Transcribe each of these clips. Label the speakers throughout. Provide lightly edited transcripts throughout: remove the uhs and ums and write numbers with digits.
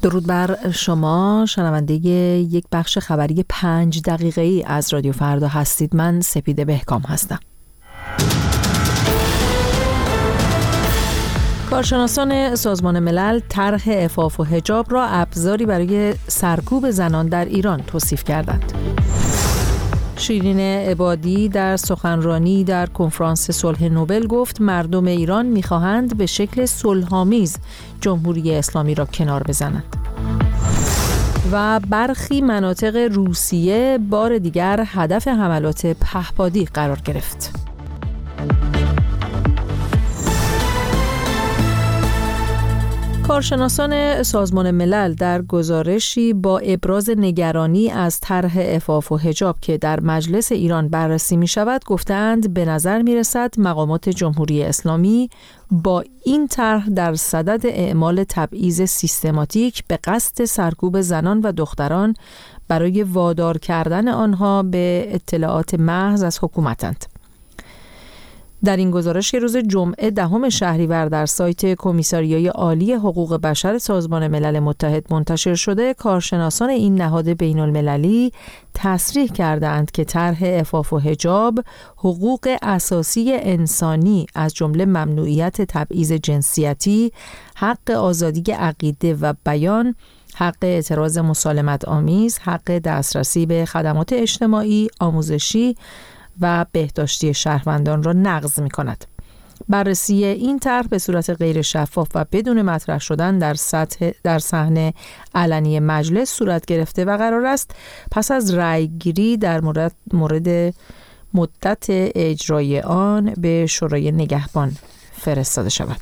Speaker 1: درود بر شما شنونده یک بخش خبری 5 دقیقه‌ای از رادیو فردا هستید. من سپیده بهکام هستم. کارشناسان سازمان ملل طرح عفاف و حجاب را ابزاری برای سرکوب زنان در ایران توصیف کردند. شیرین عبادی در سخنرانی در کنفرانس صلح نوبل گفت مردم ایران می‌خواهند به شکل صلح‌آمیز جمهوری اسلامی را کنار بزنند. و برخی مناطق روسیه بار دیگر هدف حملات پهپادی قرار گرفت. کارشناسان سازمان ملل در گزارشی با ابراز نگرانی از طرح عفاف و حجاب که در مجلس ایران بررسی می شود گفتند به نظر می رسد مقامات جمهوری اسلامی با این طرح در صدد اعمال تبعیض سیستماتیک به قصد سرکوب زنان و دختران برای وادار کردن آنها به اطلاعات محض از حکومتند. در این گزارش که روز جمعه 10 شهریور در سایت کمیساریای عالی حقوق بشر سازمان ملل متحد منتشر شده، کارشناسان این نهاد بین المللی تصریح کردند که طرح عفاف و حجاب حقوق اساسی انسانی از جمله ممنوعیت تبعیض جنسیتی، حق آزادی عقیده و بیان، حق اعتراض مسالمت آمیز، حق دسترسی به خدمات اجتماعی، آموزشی و بهداشتی شهروندان را نقض می‌کند. بررسی این طرح به صورت غیر شفاف و بدون مطرح شدن در صحن علنی مجلس صورت گرفته و قرار است پس از رأی‌گیری در مورد مدت اجرای آن به شورای نگهبان فرستاده شود.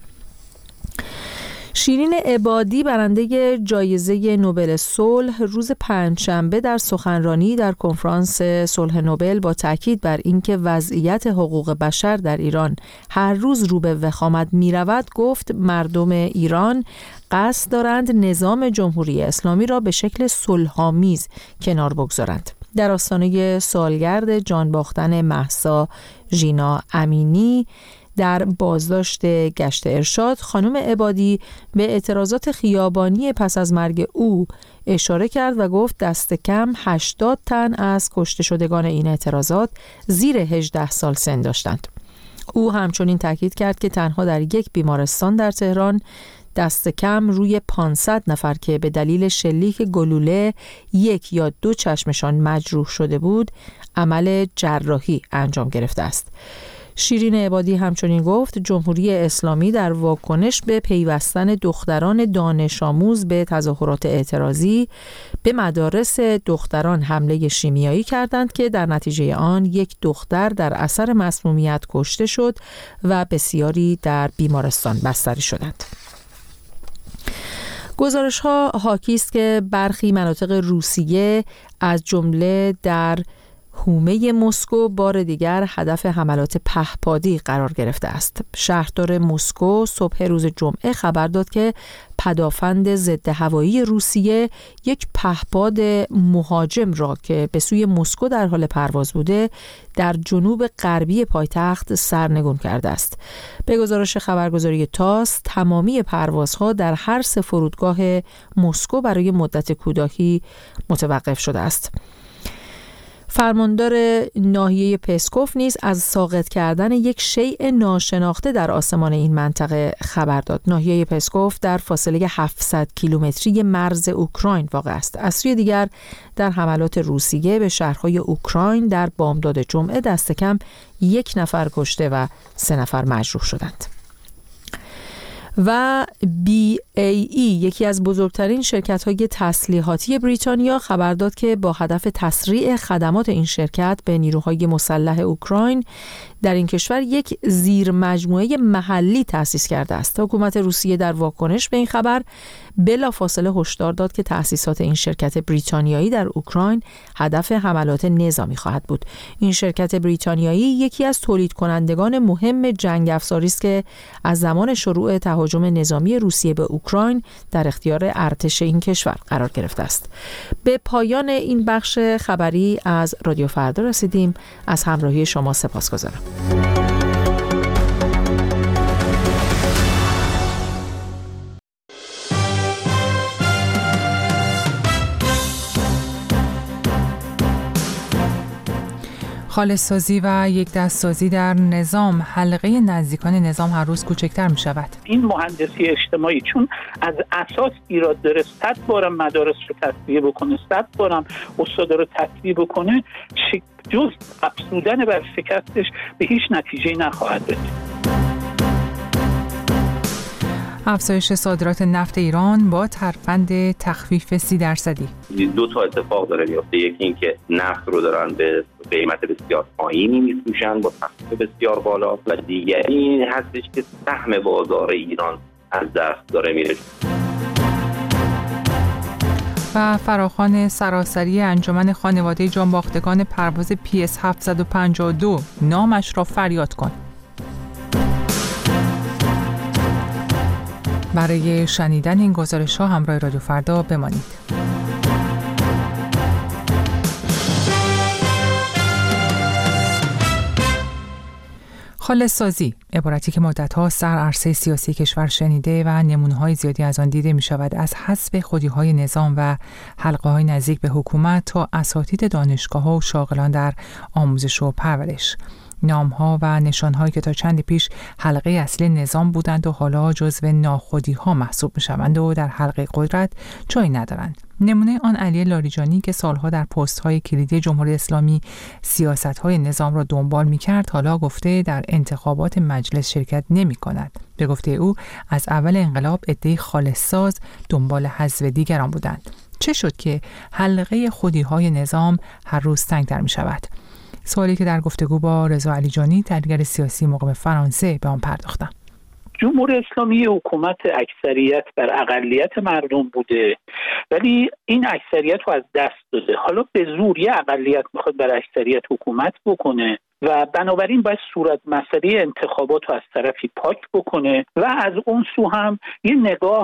Speaker 1: شیرین عبادی برنده جایزه نوبل صلح روز پنجشنبه در سخنرانی در کنفرانس صلح نوبل با تاکید بر اینکه وضعیت حقوق بشر در ایران هر روز رو به وخامت می‌رود گفت مردم ایران قصد دارند نظام جمهوری اسلامی را به شکل صلح‌آمیز کنار بگذارند. در آستانه سالگرد جان باختن مهسا ژینا امینی در بازداشت گشت ارشاد، خانم عبادی به اعتراضات خیابانی پس از مرگ او اشاره کرد و گفت دست کم 80 تن از کشته شدگان این اعتراضات زیر 18 سال سن داشتند. او همچنین تاکید کرد که تنها در یک بیمارستان در تهران دست کم روی 500 نفر که به دلیل شلیک گلوله 1 یا 2 چشمشان مجروح شده بود، عمل جراحی انجام گرفته است. شیرین عبادی همچنین گفت جمهوری اسلامی در واکنش به پیوستن دختران دانش آموز به تظاهرات اعتراضی به مدارس دختران حمله شیمیایی کردند که در نتیجه آن 1 دختر در اثر مسمومیت کشته شد و بسیاری در بیمارستان بستری شدند. گزارش‌ها حاکی است که برخی مناطق روسیه از جمله در حومه مسکو بار دیگر هدف حملات پهپادی قرار گرفته است. شهردار مسکو صبح روز جمعه خبر داد که پدافند ضد هوایی روسیه یک پهپاد مهاجم را که به سوی مسکو در حال پرواز بوده در جنوب غربی پایتخت سرنگون کرده است. به گزارش خبرگزاری تاس تمامی پروازها در هر 3 فرودگاه مسکو برای مدت کوتاهی متوقف شده است. فرماندار ناحیه پسکوف نیز از ساقط کردن یک شیء ناشناخته در آسمان این منطقه خبر داد. ناحیه پسکوف در فاصله 700 کیلومتری مرز اوکراین واقع است. از سوی دیگر در حملات روسیه به شهرهای اوکراین در بامداد جمعه دست کم 1 نفر کشته و 3 نفر مجروح شدند. و BAE یکی از بزرگترین شرکت‌های تسلیحاتی بریتانیا خبر داد که با هدف تسریع خدمات این شرکت به نیروهای مسلح اوکراین در این کشور یک زیر مجموعه محلی تأسیس کرده است. حکومت روسیه در واکنش به این خبر بلافاصله هشدار داد که تأسیسات این شرکت بریتانیایی در اوکراین هدف حملات نظامی خواهد بود. این شرکت بریتانیایی یکی از تولید کنندگان مهم جنگ افزاری است که از زمان شروع تهاجم نظامی روسیه به اوکراین در اختیار ارتش این کشور قرار گرفته است. به پایان این بخش خبری از رادیو فردا رسیدیم. از همراهی شما سپاسگزارم. خالص‌سازی و یک دست‌سازی در نظام، حلقه نزدیکان نظام هر روز کوچکتر می شود.
Speaker 2: این مهندسی اجتماعی چون از اساس ایراد داره، 100 بارم مدارس رو تصفیه بکنه، 100 بارم استادا رو تصفیه بکنه، جز افزودن بر شکستش به هیچ نتیجه‌ای نخواهد رسید.
Speaker 1: افزایش صادرات نفت ایران با ترفند تخفیف 30%.
Speaker 3: دو تا اتفاق داره میفته. یکی این که نفت رو دارن به قیمت بسیار پایینی میفروشن با تخفیف بسیار بالا، و دیگری این هستش که سهم بازار ایران از دست داره میره.
Speaker 1: و فراخوان سراسری انجمن خانواده جانباختگان پرواز PS 752 نامش را فریاد کن. برای شنیدن این گزارش‌ها همراه رادیو فردا بمانید. خالص‌سازی، عبارتی که مدت‌ها سر عرصه سیاسی کشور شنیده و نمونه‌های زیادی از آن دیده می‌شود، از حذف خودی‌های نظام و حلقه‌های نزدیک به حکومت تا اساتید دانشگاه‌ها و شاغلان در آموزش و پرورش. نام‌ها و نشان‌هایی که تا چند پیش حلقه اصلی نظام بودند و حالا جزو ناخودی‌ها محسوب می‌شوند و در حلقه قدرت جایی ندارند. نمونه آن علی لاریجانی که سالها در پست‌های کلیدی جمهوری اسلامی سیاست‌های نظام را دنبال می‌کرد، حالا گفته در انتخابات مجلس شرکت نمی‌کند. به گفته او از اول انقلاب عده‌ای خالص‌ساز دنبال حذف دیگران بودند. چه شد که حلقه خودی‌های نظام هر روز تنگ‌تر می‌شود؟ سوالی که در گفتگو با رضا علیجانی، تحلیلگر سیاسی مقیم فرانسه، به آن پرداختم.
Speaker 2: جمهوری اسلامی حکومت اکثریت بر اقلیت مردم بوده، ولی این اکثریت رو از دست داده. حالا به زور یه اقلیت میخواد بر اکثریت حکومت بکنه و بنابراین باید صورت مسئله انتخابات رو از طرفی پاک بکنه و از اون سو هم یه نگاه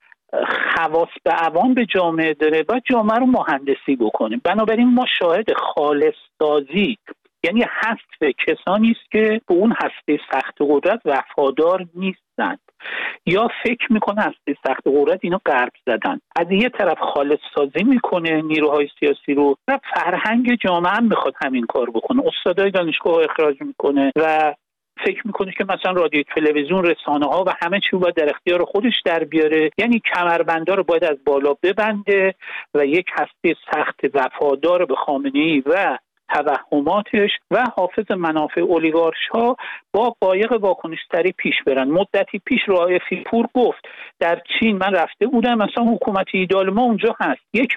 Speaker 2: خواص به عوام به جامعه داره و جامعه رو مهندسی بکنه. بنابراین ما شاهد خالص سازی، یعنی حذف کسانی است که به اون هسته سخت قدرت وفادار نیستند یا فکر میکنه هسته سخت قدرت اینو غرب زدن. از یه طرف خالص سازی میکنه نیروهای سیاسی رو و فرهنگ جامعه هم میخواد همین کار بکنه. استادای دانشگاه اخراج میکنه و فکر میکنه که مثلا رادیو، تلویزیون، رسانه ها و همه چی رو باید در اختیار خودش در بیاره، یعنی کمربندا رو باید از بالا ببنده و یک هسته سخت وفادار به خامنه‌ای و توهماتش و حافظ منافع اولیگارش ها با قایق واکنش‌تری پیش برن. مدتی پیش رائفی پور گفت در چین من رفته بودم، مثلا حکومت ایدال ما اونجا هست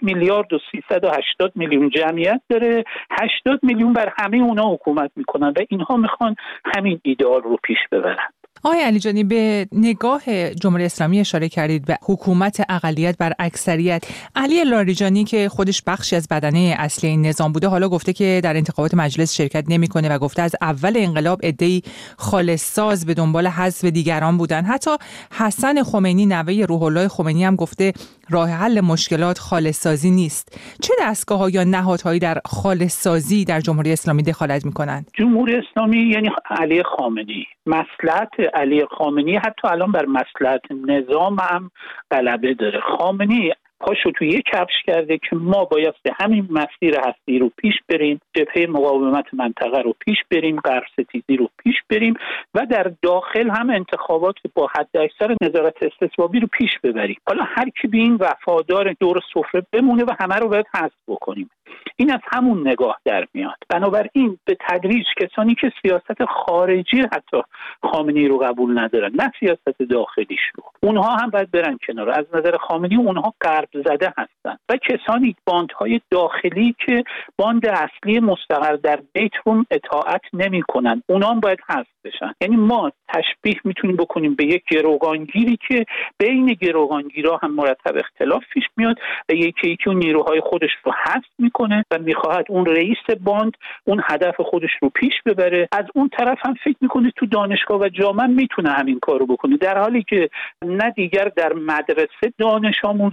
Speaker 2: 1,380,000,000 جمعیت داره، 80 میلیون بر همه اونا حکومت میکنن و اینها میخوان همین ایدال رو پیش ببرن.
Speaker 1: آقای علیجانی، به نگاه جمهوری اسلامی اشاره کردید، به حکومت اقلیت بر اکثریت. علی لاریجانی که خودش بخشی از بدنه اصلی این نظام بوده، حالا گفته که در انتخابات مجلس شرکت نمی‌کنه و گفته از اول انقلاب عده‌ای خالص‌ساز به دنبال حذف دیگران بودن. حتی حسن خمینی، نوه روح الله خمینی، هم گفته راه حل مشکلات خالص‌سازی نیست. چه دستگاه‌ها یا نهادهایی در خالص‌سازی در جمهوری اسلامی دخالت می‌کنند؟
Speaker 2: جمهوری اسلامی یعنی علی خامنه‌ای، مصلحت علی خامنه‌ای حتی الان بر مصلحت نظام هم غلبه داره. خامنه‌ای پاشو تو یک کفش کرده که ما باید همین مسیر هستی رو پیش بریم، جبهه مقاومت منطقه رو پیش بریم، غرب ستیزی رو پیش بریم و در داخل هم انتخابات با حد اکثر نظارت استصوابی رو پیش ببریم. حالا هر کی به این وفادار دور سفره بمونه و همه رو باید حذف بکنیم. این از همون نگاه در میاد. بنابراین به تدریج کسانی که سیاست خارجی حتی خامنه‌ای رو قبول ندارن، نه سیاست داخلیش رو، اونها هم باید برن کنار. از نظر خامنه‌ای اونها غرب زده هستن و کسانی باندهای داخلی که باند اصلی مستقر در بیت رو اطاعت نمی‌کنن، اونها هم باید حذف بشن. یعنی ما تشبیه میتونیم بکنیم به یک گروگانگیری که بین گروگانگیرها هم مرتب اختلاف پیش میاد و یکی اون نیروهای خودش رو حذف میکنه و میخواهد اون رئیس باند اون هدف خودش رو پیش ببره. از اون طرف هم فکر میکنه تو دانشگاه و جامعه میتونه همین کارو بکنه، در حالی که نه دیگر در مدرسه دانش آموزا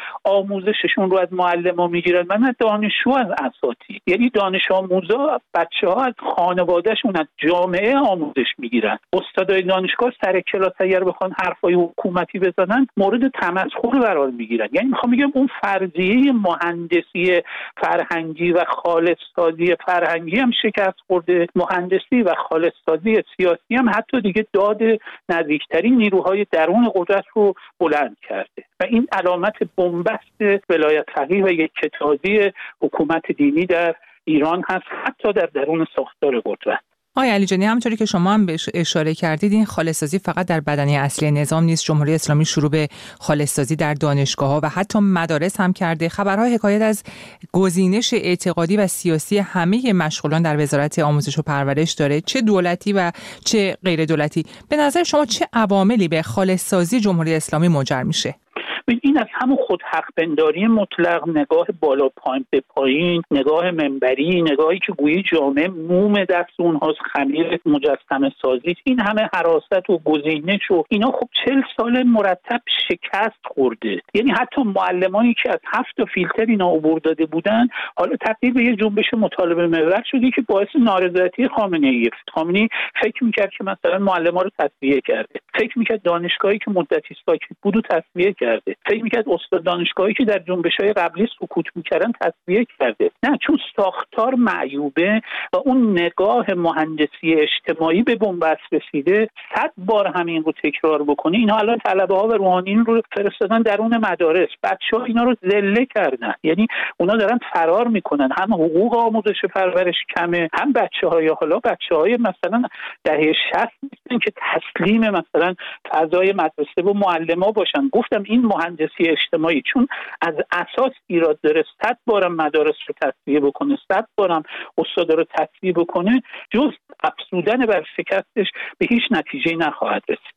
Speaker 2: آموزششون رو از معلم‌ها میگیرن و نه دانشجو از اساتید. یعنی دانش آموزا، بچه‌ها از خانوادهشون، از جامعه آموزش میگیرن. استادای دانشگاه سر کلاس اگر بخوان حرفای حکومتی بزنن مورد تمسخر قرار میگیرن. یعنی میخوام بگم اون فرضیه مهندسی فرهنگی و خالص‌سازی فرهنگی هم شکست خورده، مهندسی و خالص‌سازی سیاسی هم حتی دیگه داد نزدیکترین نیروهای درون قدرت رو بلند کرده و این علامت بنبست ولایت فقیه و یکتازی حکومت دینی در ایران هست، حتی در درون ساختار قدرت.
Speaker 4: آقای علیجانی، همونطوری که شما هم بهش اشاره کردید، این خالص‌سازی فقط در بدنه اصلی نظام نیست. جمهوری اسلامی شروع به خالص‌سازی در دانشگاه‌ها و حتی مدارس هم کرده. خبرها حکایت از گزینش اعتقادی و سیاسی همه مشغولان در وزارت آموزش و پرورش داره، چه دولتی و چه غیر دولتی. به نظر شما چه عواملی به خالص‌سازی جمهوری اسلامی منجر میشه؟
Speaker 2: این از همون خود حق پنداری مطلق، نگاه بالا پایین به پایین، نگاه منبری، نگاهی که گویی جامعه موم دست اونهاست، خمیر مجسمه سازی، این همه حراست و گزینش و اینا خب 40 سال مرتب شکست خورده. یعنی حتی معلمانی که از 7 فیلتر اینا عبور داده بودن حالا تبدیل به یه جنبش مطالبه محور شده که باعث نارضایتی خامنه‌ای. خامنه‌ای فکر می‌کرد که مثلا معلم‌ها رو تصفیه کرده، فکر می‌کرد دانشگاهی که مدتی ساکت بود تصفیه کرده، فکر می‌کرد استاد دانشگاهی که در جنبش‌های قبلی سکوت می‌کردن تصفیه کرده. نه، چون ساختار معیوبه و اون نگاه مهندسی اجتماعی به بنبست رسیده. 100 بار همین رو تکرار بکنی، اینا الان طلبه‌ها و روحانیون رو فرستادن درون مدارس، بچه‌ها اینا رو ذله کردن. یعنی اونا دارن فرار میکنن، هم حقوق آموزش پرورش کمه، هم بچه‌های حالا بچه‌های مثلا دهه 60 نیستن که تسلیم مثلا فضای مدرسه و معلم‌ها باشن. گفتم این مهندسی اجتماعی چون از اساس ایراد داره، 100 بارم مدارس رو تصفیه بکنه، 100 بارم استادا رو تصفیه بکنه، جز افزودن بر شکستش به هیچ نتیجه‌ای نخواهد رسید.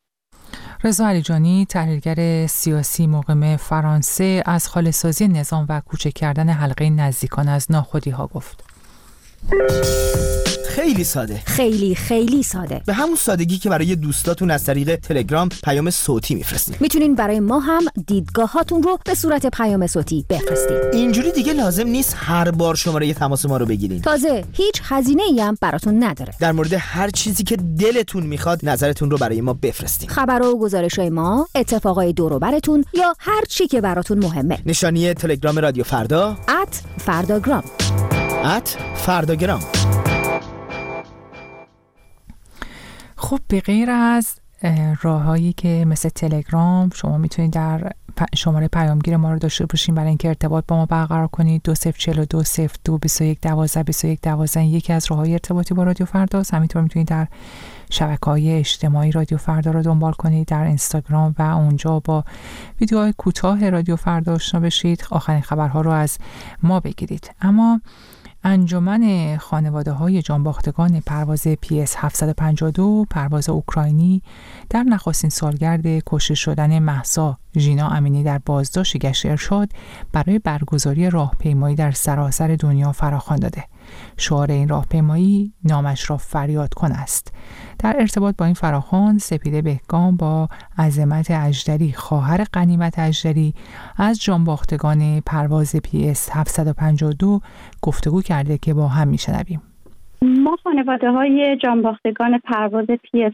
Speaker 4: رضا علیجانی، تحلیلگر سیاسی مقیم فرانسه، از خالص‌سازی نظام و کوچک کردن حلقه نزدیکان از ناخودی‌ها گفت.
Speaker 5: خیلی ساده،
Speaker 6: خیلی ساده،
Speaker 5: به همون سادگی که برای دوستاتون از طریق تلگرام پیام صوتی میفرستید.
Speaker 6: میتونین برای ما هم دیدگاهاتون رو به صورت پیام صوتی بفرستید.
Speaker 5: اینجوری دیگه لازم نیست هر بار شماره تماس ما رو بگیرین.
Speaker 6: تازه هیچ هزینه‌ای هم براتون نداره.
Speaker 5: در مورد هر چیزی که دلتون میخواد نظرتون رو برای ما بفرستید.
Speaker 6: خبرها و گزارش‌های ما، اتفاقای دور و براتون یا هر چی که براتون مهمه.
Speaker 5: نشانی تلگرام رادیو فردا
Speaker 6: @فرداگرام.
Speaker 5: @فرداگرام.
Speaker 4: خب به غیر از راه‌هایی که مثل تلگرام، شما میتونید در شماره پیامگیر ما رو داشته باشین برای اینکه ارتباط با ما برقرار کنید. 2042 02 21 12 21 12 یکی از راه‌های ارتباطی با رادیو فرداست. همینطور میتونید در شبکه‌های اجتماعی رادیو فردا رو دنبال کنید، در اینستاگرام و اونجا با ویدیوهای کوتاه رادیو فردا آشنا بشید، آخرین خبرها رو از ما بگیرید. اما انجمن خانواده‌های جانباختگان پرواز PS 752 پرواز اوکراینی در نخستین سالگرد کشته شدن مهسا ژینا امینی در بازداشت گشت ارشاد برای برگزاری راهپیمایی در سراسر دنیا فراخوان داده. شعار این راهپیمایی نامش را فریاد کن است. در ارتباط با این فراخوان، سپیده بهگام با عظمت اژدری، خواهر غنیمت اژدری، از جانباختگان پرواز PS 752 گفتگو کرده که با هم میشنویم.
Speaker 7: ما خانواده‌های جانباختگان پرواز PS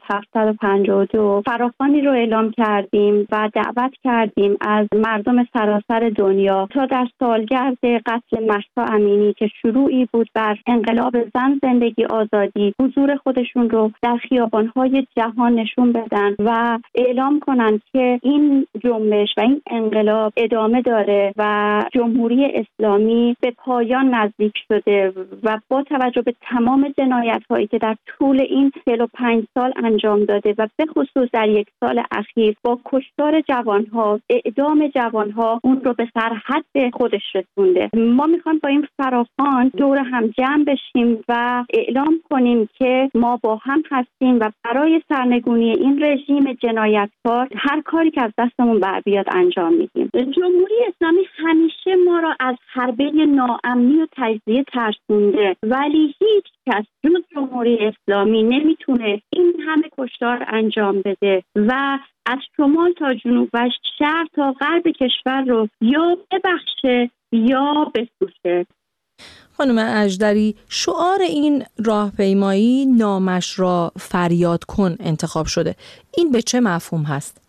Speaker 7: 752 فراخوانی رو اعلام کردیم و دعوت کردیم از مردم سراسر دنیا تا در سالگرد قتل مهسا امینی که شروعی بود بر انقلاب زن، زندگی، آزادی، حضور خودشون رو در خیابان‌های جهان نشون بدن و اعلام کنن که این جنبش و این انقلاب ادامه داره و جمهوری اسلامی به پایان نزدیک شده و با توجه به تمام جنایت‌هایی که در طول این 45 سال انجام داده و به خصوص در یک سال اخیر با کشتار جوان‌ها، اعدام جوان‌ها، اون رو به سرحد خودش رسونده. ما می‌خوایم با این فراخوان دور هم جمع بشیم و اعلام کنیم که ما با هم هستیم و برای سرنگونی این رژیم جنایتکار هر کاری که از دستمون بر بیاد انجام میدیم. جمهوری اسلامی همیشه ما را از حربه ناامنی و تجزیه ترسونده، ولی هیچ کس جمهوری اسلامی نمیتونه این همه کشتار انجام بده و از شمال تا جنوب و شرق تا غرب کشور رو یا ببخشه یا بسوزه.
Speaker 1: خانم اژدری، شعار این راهپیمایی نامش را فریاد کن انتخاب شده. این به چه مفهوم هست؟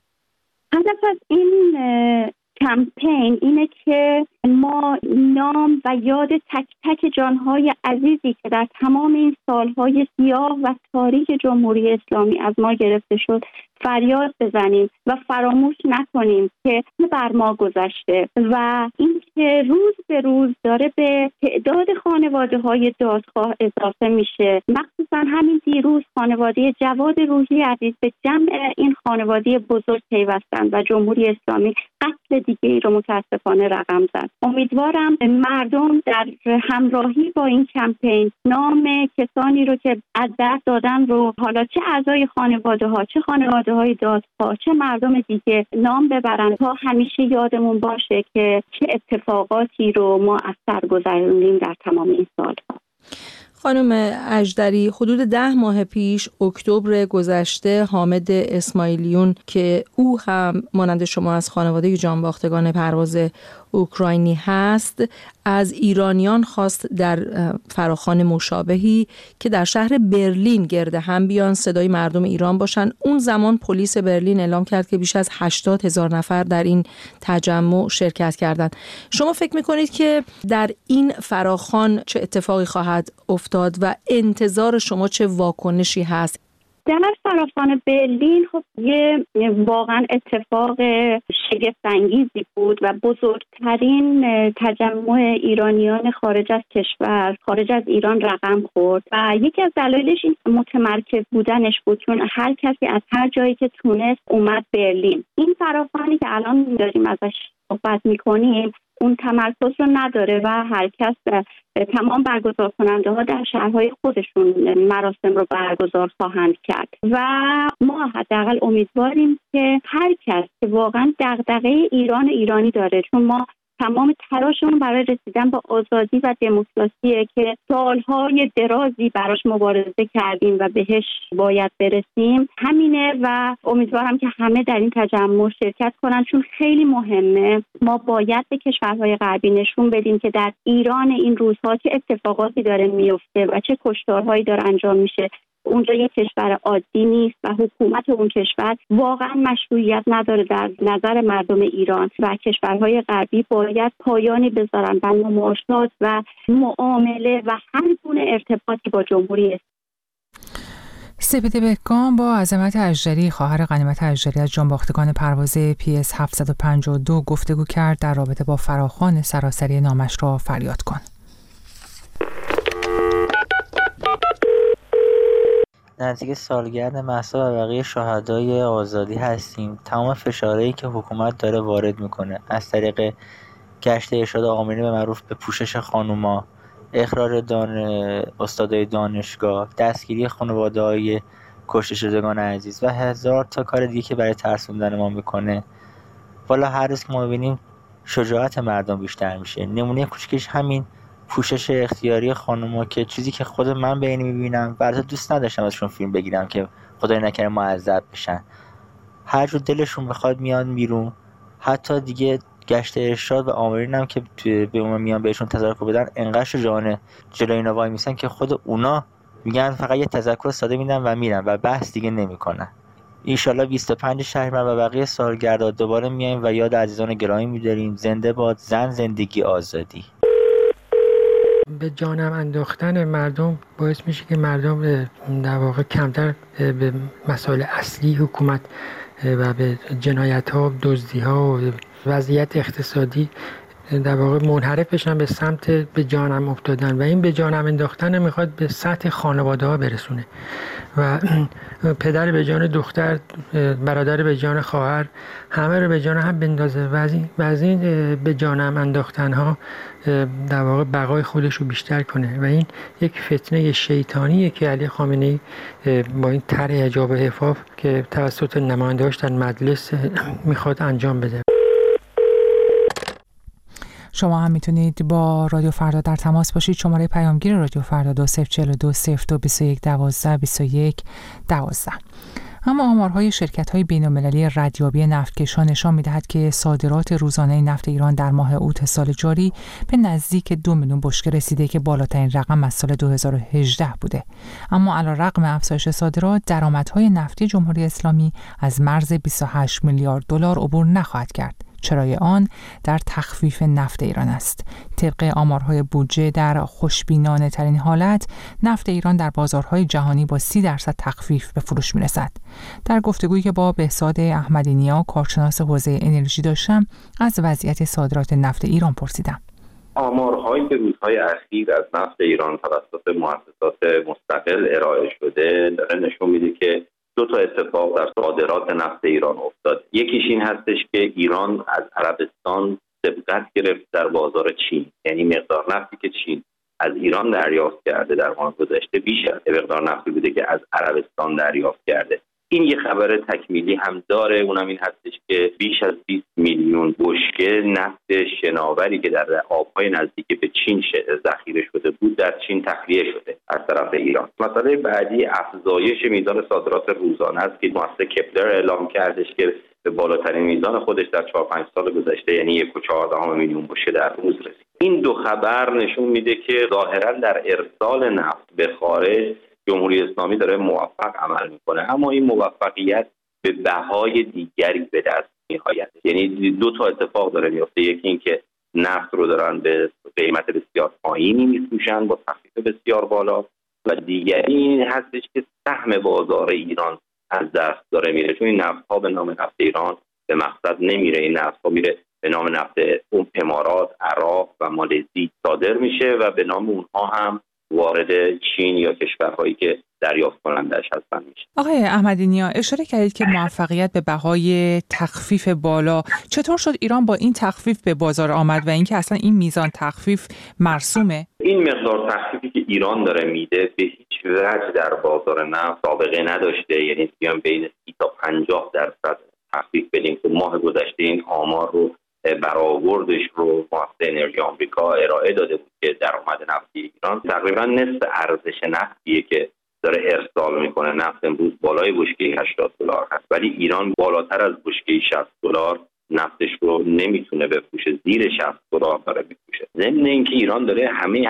Speaker 7: هدف از این کمپین اینه که ما نام و یاد تک تک جانهای عزیزی که در تمام این سالهای سیاه و تاریک جمهوری اسلامی از ما گرفته شد فریاد بزنیم و فراموش نکنیم که بر ما گذشته و اینکه روز به روز داره به تعداد خانواده‌های دادخواه اضافه میشه. مخصوصا همین دیروز خانواده جواد روحی عزیز به جمع این خانواده بزرگ پیوستند و جمهوری اسلامی قتل دیگه‌ای رو متاسفانه رقم زد. امیدوارم مردم در همراهی با این کمپین نام کسانی رو که از دست دادن رو، حالا چه اعضای خانواده‌ها، چه خانواده‌های دادخواه، چه مردم دیگه، نام ببرن تا همیشه یادمون باشه که چه اتفاقاتی رو ما از سر گذروندیم در تمام این سال‌ها.
Speaker 1: خانم اژدری، حدود 10 ماه پیش اکتبر گذشته حامد اسماعیلیون که او هم مانند شما از خانواده جانباختگان پرواز اوکراینی هست، از ایرانیان خواست در فراخوان مشابهی که در شهر برلین گرد هم بیان صدای مردم ایران باشن. اون زمان پلیس برلین اعلام کرد که بیش از 80,000 نفر در این تجمع شرکت کردند. شما فکر میکنید که در این فراخوان چه اتفاقی خواهد افتاد و انتظار شما چه واکنشی هست؟
Speaker 7: در فراخوان برلین خب یه واقعا اتفاق شگفت‌انگیزی بود و بزرگترین تجمع ایرانیان خارج از کشور، خارج از ایران رقم خورد و یکی از دلایلش این متمرکز بودنش بود، چون هر کسی از هر جایی که تونست اومد برلین. این فراخوانی که الان داریم ازش صحبت میکنیم اون تمرکز رو نداره و هر کس تمام برگزار کننده ها در شهرهای خودشون مراسم رو برگزار خواهند کرد و ما حداقل امیدواریم که هر کس که واقعا دغدغه ایرانی داره، چون ما تمام تلاشمون برای رسیدن به آزادی و دموکراسیه که سالهای درازی براش مبارزه کردیم و بهش باید برسیم، همینه و امیدوارم که همه در این تجمع شرکت کنن، چون خیلی مهمه. ما باید به کشورهای غربی نشون بدیم که در ایران این روزها چه اتفاقاتی داره میفته و چه کشتارهایی داره انجام میشه. اونجا یک کشور عادی نیست و حکومت اون کشور واقعا مشروعیت نداره در نظر مردم ایران و کشورهای غربی باید پایانی بذارن بر مماشات و معامله و هر گونه ارتباطی با جمهوری اسلامی.
Speaker 4: سپیده بهگام با عظمت اژدری، خواهر غنیمت اژدری از جانباختگان پرواز PS 752 گفتگو کرد در رابطه با فراخوان سراسری نامش را فریاد کن.
Speaker 8: نزدیک سالگرد مهسا و بقیه شهدای آزادی هستیم. تمام فشارهایی که حکومت داره وارد میکنه از طریق گشت ارشاد آمرینی به معروف به پوشش خانوما، اخراج استادای دانشگاه، دستگیری خانواده‌های کشته شدگان عزیز و هزار تا کار دیگه که برای ترسوندن ما میکنه. والا هر روز که ما ببینیم شجاعت مردم بیشتر میشه. نمونه کوچیکش همین پوشش اختیاری خانوما که چیزی که خود من به این میبینم، البته دوست نداشتم ازشون فیلم بگیرم که خدای نکنه معذب بشن، هر جور دلشون بخواد میان بیرون. حتی دیگه گشت ارشاد و آمرین هم که به اون میان بهشون تذکر بدن، انقدر شجاعانه جلوی اینا وای میسن که خود اونا میگن فقط یه تذکر ساده میدن و میرن و بحث دیگه نمیکنن. انشالله 25 شهریور و بقیه سالگردها دوباره میایم و یاد عزیزان گرامی می‌داریم. زنده باد زن، زندگی، آزادی.
Speaker 9: به جانم انداختن مردم باعث میشه که مردم در واقع کمتر به مسائل اصلی حکومت و به جنایت‌ها، دزدی‌ها و وضعیت اقتصادی در واقع منحرف بشن به سمت به جانم افتادن و این به جانم انداختن میخواد به سطح خانواده‌ها برسونه و پدر به جان دختر، برادر به جان خواهر، همه رو به جان هم بندازه و از این به جانم انداختن‌ها در واقع بقای خودش رو بیشتر کنه و این یک فتنه شیطانیه که علی خامنه‌ای با این طرح حجاب و حفاظ که توسط نماینده‌هاش در مجلس میخواد انجام بده.
Speaker 4: شما هم میتونید با رادیو فردا در تماس باشید. شماره پیامگیر رادیو فردا 204202212112. اما آمارهای شرکت‌های بین‌المللی ردیابی نفتکشان نشان می‌دهد که صادرات روزانه نفت ایران در ماه اوت سال جاری به نزدیک 2 میلیون بشکه رسیده که بالاترین رقم از سال 2018 بوده. اما علیرغم افزایش صادرات، درآمدهای نفتی جمهوری اسلامی از مرز 28 میلیارد دلار عبور نخواهد کرد. چرای آن در تخفیف نفت ایران است. طبق آمارهای بودجه در خوشبینانه ترین حالت، نفت ایران در بازارهای جهانی با 30% تخفیف به فروش می‌رسد. در گفتگویی که با بهزاد احمدی نیا، کارشناس حوزه انرژی داشتم، از وضعیت صادرات نفت ایران پرسیدم.
Speaker 3: آمارهایی که روزهای اخیر از نفت ایران توسط مؤسسات مستقل ارائه شده داره نشون میده که 2 تا اتفاق در صادرات نفت ایران افتاد. یکیش این هستش که ایران از عربستان سبقت گرفت در بازار چین، یعنی مقدار نفتی که چین از ایران دریافت کرده در ماه گذشته بیش از مقدار نفتی بوده که از عربستان دریافت کرده. این یه خبر تکمیلی هم داره، اونم این هستش که بیش از 20 میلیون بشکه نفت شناوری که در آبهای نزدیک به چین ذخیره شده بود در چین تخلیه شده از طرف ایران. مسئله بعدی افزایش میزان صادرات روزانه است که مؤسسه کپلر اعلام کردش که به بالاترین میزان خودش در 4-5 سال گذشته، یعنی 1.4 میلیون بشکه در روز رسید. این 2 خبر نشون میده که ظاهرا در ارسال نفت به خارج جمهوری اسلامی داره موفق عمل میکنه، اما این موفقیت به بهای دیگری به دست میآید. یعنی 2 تا اتفاق داره میفته. یکی این که نفت رو دارن به قیمت بسیار پایینی میفروشن با تخفیف بسیار بالا، و دیگری این هستش که سهم بازار ایران از دست داره میره، چون این نفت ها به نام نفت ایران به مقصد نمیره. این نفت ها میره به نام نفت امارات، عراق و مالزی صادر میشه و به نام اونها هم وارد چین یا کشورهایی که دریافت کنندش هستن میشه.
Speaker 4: آقای احمدی نیا، اشاره کردید که موفقیت به بهای تخفیف بالا. چطور شد ایران با این تخفیف به بازار آمد و اینکه اصلا این میزان تخفیف مرسومه؟
Speaker 3: این مقدار تخفیفی که ایران داره میده به هیچ وجه در بازار نفت سابقه نداشته. یعنی بیان بین 30 تا 50% تخفیف بدیم که ماه گذشته این آمار رو برآوردش رو مؤسسه انرژی آمریکا ارائه داده بود که درآمد نفتی ایران تقریبا نصف ارزش نفتیه که داره ارسال میکنه. نفت امروز بالای بشکه $80 هست، ولی ایران بالاتر از بشکه $60 نفتش رو نمیتونه بفروشه، زیر $60 داره میفروشه. ضمن اینکه ایران داره همه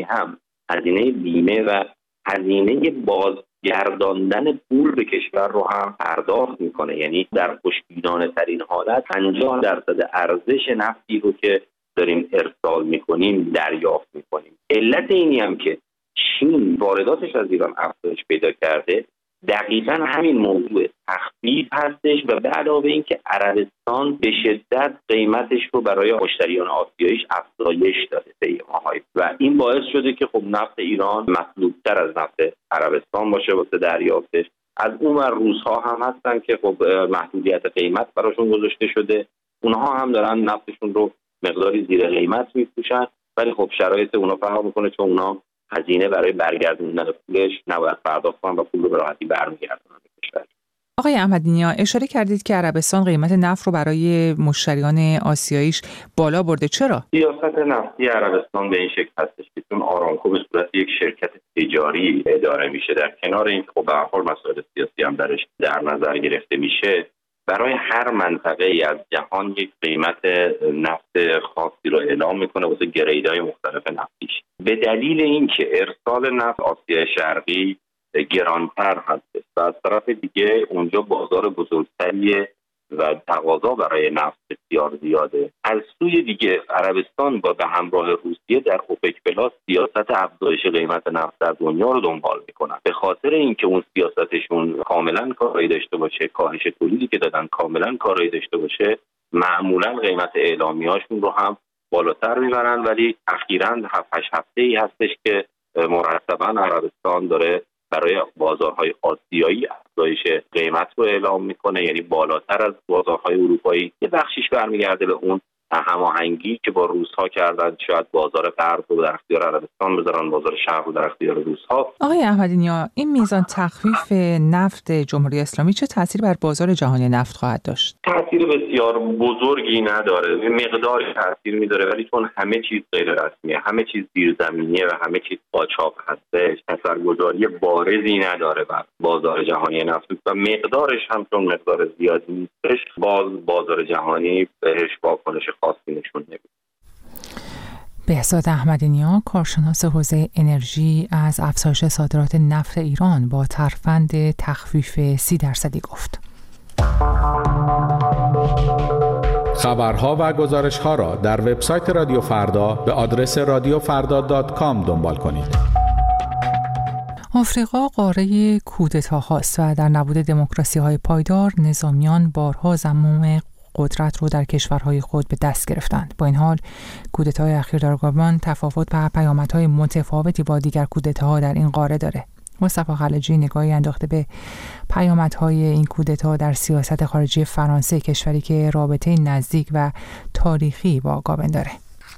Speaker 3: هزینه بیمه و هزینه بازگرداندن پول به کشور رو هم پرداخت میکنه. یعنی در خوشبینانه ترین حالت 50% ارزش نفتی رو که داریم ارسال میکنیم دریافت میکنیم. علت اینی هم که چین وارداتش از ایران افزایش پیدا کرده دقیقاً همین موضوع تخفیف هستش و به علاوه اینکه عربستان به شدت قیمتش رو برای مشتریان آسیاییش افزایش داده طی ماهای و این باعث شده که خب نفت ایران مطلوب‌تر از نفت عربستان باشه واسه دریافتش. از اون ور روس‌ها هم هستن که خب محدودیت قیمت براشون گذاشته شده، اونها هم دارن نفتشون رو مقداری زیر قیمت می‌فروشن، ولی خب شرایط اونا فرق می‌کنه چون اونا هزینه برای برگردوندن پولش نباید پرداخت کنن و پول رو به راحتی برمیگردونن به کشور.
Speaker 4: آقای احمدی نیا، اشاره کردید که عربستان قیمت نفت رو برای مشتریان آسیاییش بالا برده. چرا؟
Speaker 3: سیاست نفتی عربستان به این شکل هستش که چون آرامکو به صورت یک شرکت تجاری اداره میشه، در کنار این خب به هر حال مسائل سیاسی هم درش در نظر گرفته میشه، برای هر منطقه ای از جهان یک قیمت نفت خاصی رو اعلام میکنه واسه گریدهای مختلف نفتیش. به دلیل اینکه ارسال نفت آسیای شرقی گرانتر هست و از طرف دیگه اونجا بازار بزرگتریه و تقاضا برای نفت بسیار زیاده، از سوی دیگه عربستان با به همراه روسیه در اوپک پلاس سیاست افزایش قیمت نفت در دنیا رو دنبال میکنن. به خاطر اینکه اون سیاستشون کاملا کارایی داشته باشه، کاهش تولیدی که دادن کاملا کارایی داشته باشه، معمولا قیمت اعلامیه‌هاشون رو هم بالاتر میبرن. ولی اخیراً 7-8 هفته‌ای هستش که مرتباً عربستان داره برای بازارهای آسیایی افزایش قیمت رو اعلام میکنه، یعنی بالاتر از بازارهای اروپایی. یه بخشیش برمیگرده به اون هماهنگی که با روس‌ها کردن، شاید بازار غرب رو در اختیار عربستان بذارن، بازار شرق رو در اختیار روس‌ها.
Speaker 4: آقای احمدی‌نیا، این میزان تخفیف نفت جمهوری اسلامی چه تأثیری بر بازار جهانی نفت خواهد داشت؟
Speaker 3: تأثیر بسیار بزرگی نداره، مقداری تأثیر می‌ذاره، ولی چون همه چیز غیر رسمیه، همه چیز زیرزمینیه و همه چیز قاچاق هستش، اثرگذاری بارزی نداره بر بازار جهانی نفت و مقدارش هم چون مقدار زیادی نیستش، بازار جهانی بهش واکنش خاصی نشون نمیده.
Speaker 4: بهزاد احمدی‌نیا، کارشناس حوزه انرژی، از افزایش صادرات نفت ایران با ترفند تخفیف 30% گفت.
Speaker 10: خبرها و گزارش‌ها را در وبسایت رادیو فردا به آدرس radiofarda.com دنبال کنید.
Speaker 4: آفریقا قاره کودتاهاست و در نبود دموکراسی‌های پایدار، نظامیان بارها زمام قدرت رو در کشورهای خود به دست گرفتند. با این حال کودتای اخیر در گابون تفاوت و پیامدهای متفاوتی با دیگر کودتاها در این قاره داره. مصطفی خلجی نگاهی انداخته به پیامدهای این کودتا در سیاست خارجی فرانسه، کشوری که رابطه نزدیک و تاریخی با گابون داره.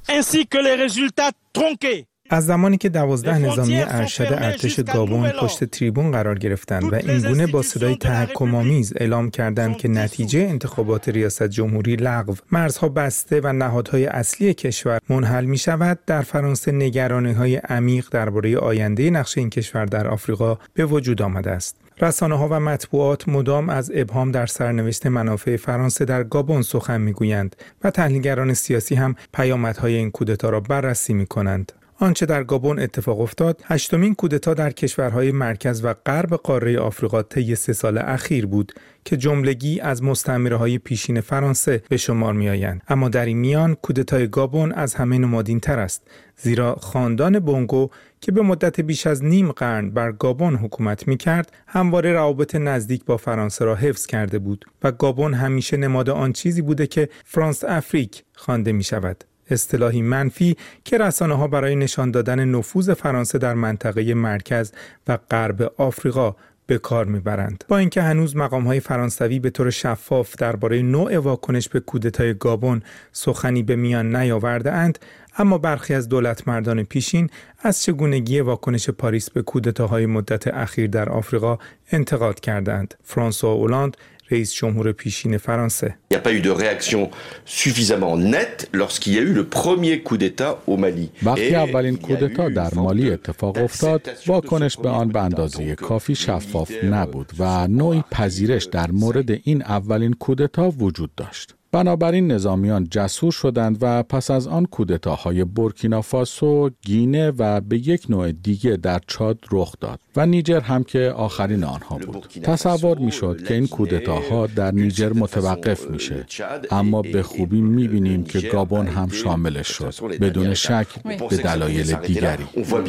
Speaker 11: از زمانی که 12 نظامی ارشد ارتش گابون پشت تریبون قرار گرفتند و این گونه با صدای تحکم‌آمیز اعلام کردند که نتیجه انتخابات ریاست جمهوری لغو، مرزها بسته و نهادهای اصلی کشور منحل می شود، در فرانسه نگرانی‌های عمیق درباره آینده نقش این کشور در آفریقا به وجود آمده است. رسانه‌ها و مطبوعات مدام از ابهام در سرنوشت منافع فرانسه در گابون سخن می‌گویند و تحلیلگران سیاسی هم پیامدهای این کودتا را بررسی می‌کنند. آنچه در گابون اتفاق افتاد، 8مین کودتا در کشورهای مرکز و غرب قاره آفریقا طی 3 سال اخیر بود که جملگی از مستعمره‌های پیشین فرانسه به شمار می‌آیند. اما در این میان کودتای گابون از همه نمادین‌تر است، زیرا خاندان بونگو که به مدت بیش از نیم قرن بر گابون حکومت می‌کرد، همواره روابط نزدیک با فرانسه را حفظ کرده بود و گابون همیشه نماد آن چیزی بوده که فرانس افریک خوانده می‌شود. اصطلاحی منفی که رسانه‌ها برای نشان دادن نفوذ فرانسه در منطقه مرکز و غرب آفریقا به کار میبرند. با اینکه هنوز مقام‌های فرانسوی به طور شفاف درباره نوع واکنش به کودتای گابون سخنی به میان نیاورده‌اند، اما برخی از دولتمردان پیشین از چگونگی واکنش پاریس به کودتاهای مدت اخیر در آفریقا انتقاد کردند. فرانسوا اولاند، رئیس جمهور پیشین فرانسه:
Speaker 12: Il n'y a pas eu de réaction suffisamment nette lorsqu'il y a eu le premier coup d'État au Mali.
Speaker 10: وقتی اولین کودتا در مالی اتفاق افتاد، واکنش به آن به اندازه کافی شفاف نبود و نوعی پذیرش در مورد این اولین کودتا وجود داشت. بنابراین نظامیان جسور شدند و پس از آن کودتاهای بورکینافاسو، گینه و به یک نوع دیگه در چاد رخ داد و نیجر هم که آخرین آنها بود. تصور میشد که این کودتاها در نیجر متوقف میشه، اما به خوبی میبینیم که گابون هم شاملش شد، بدون شک به دلایل دیگری.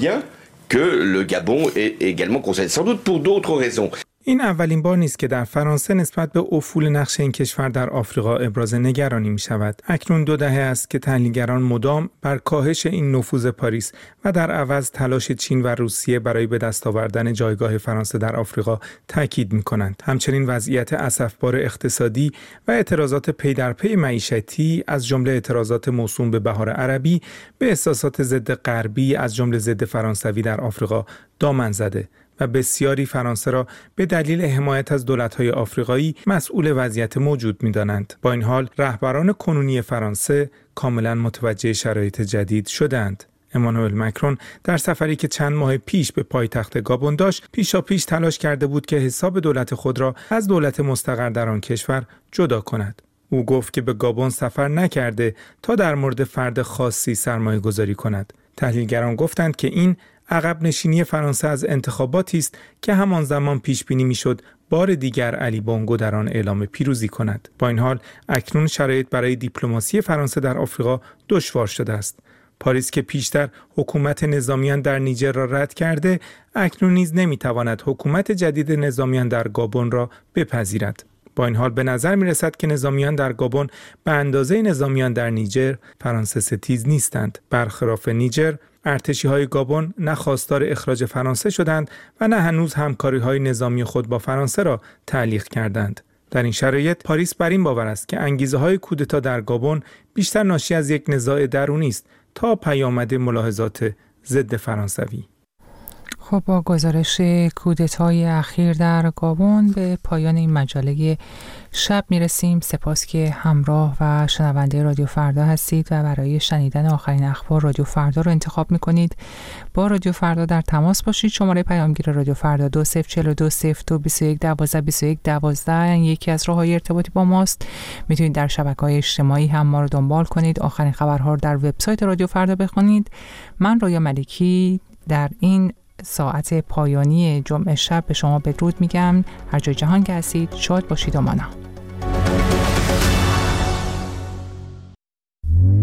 Speaker 12: Que le Gabon est également concerné, sans doute pour d'autres raisons.
Speaker 11: این اولین بار نیست که در فرانسه نسبت به افول نقش این کشور در آفریقا ابراز نگرانی می شود. اکنون 2 دهه است که تحلیلگران مدام بر کاهش این نفوذ پاریس و در عوض تلاش چین و روسیه برای به دست آوردن جایگاه فرانسه در آفریقا تاکید می کنند. همچنین وضعیت اسفبار اقتصادی و اعتراضات پی در پی معیشتی از جمله اعتراضات موسوم به بهار عربی به احساسات ضد غربی از جمله ضد فرانسوی در آفریقا دامن زده و بسیاری فرانسه را به دلیل حمایت از دولت‌های آفریقایی مسئول وضعیت موجود می‌دانند. با این حال رهبران کنونی فرانسه کاملا متوجه شرایط جدید شدند. امانوئل مکرون در سفری که چند ماه پیش به پایتخت گابون داشت، پیشاپیش تلاش کرده بود که حساب دولت خود را از دولت مستقر در آن کشور جدا کند. او گفت که به گابون سفر نکرده تا در مورد فرد خاصی سرمایه گذاری کند. تحلیلگران گفتند که این عقب نشینی فرانسه از انتخاباتی است که همان زمان پیش بینی میشد بار دیگر علی بونگو در آن اعلام پیروزی کند. با این حال اکنون شرایط برای دیپلماسی فرانسه در آفریقا دشوار شده است. پاریس که پیشتر حکومت نظامیان در نیجر را رد کرده، اکنون نیز نمیتواند حکومت جدید نظامیان در گابون را بپذیرد. با این حال به نظر می رسد که نظامیان در گابون به اندازه نظامیان در نیجر فرانسه ستیز نیستند. برخلاف نیجر، ارتشی‌های گابون نه خواستار اخراج فرانسه شدند و نه هنوز همکاری‌های نظامی خود با فرانسه را تعلیق کردند. در این شرایط پاریس بر این باور است که انگیزه‌های کودتا در گابون بیشتر ناشی از یک نزاع درونی است تا پیامد ملاحظات ضد فرانسوی.
Speaker 4: خب با گزارش کودتای اخیر در گابون به پایان این مجله شب میرسیم. سپاس که همراه و شنونده رادیو فردا هستید و برای شنیدن آخرین اخبار رادیو فردا رو انتخاب میکنید. با رادیو فردا در تماس باشید. شماره پیامگیر رادیو فردا 2042022112 یکی از راههای ارتباطی با ماست. میتونید در شبکه‌های اجتماعی هم ما رو دنبال کنید. آخرین خبرها رو در وبسایت رادیو فردا بخونید. من رویا ملکی در این ساعت پایانی جمعه شب به شما بدرود میگم. هر جای جهان که هستید شاد باشید و مانا.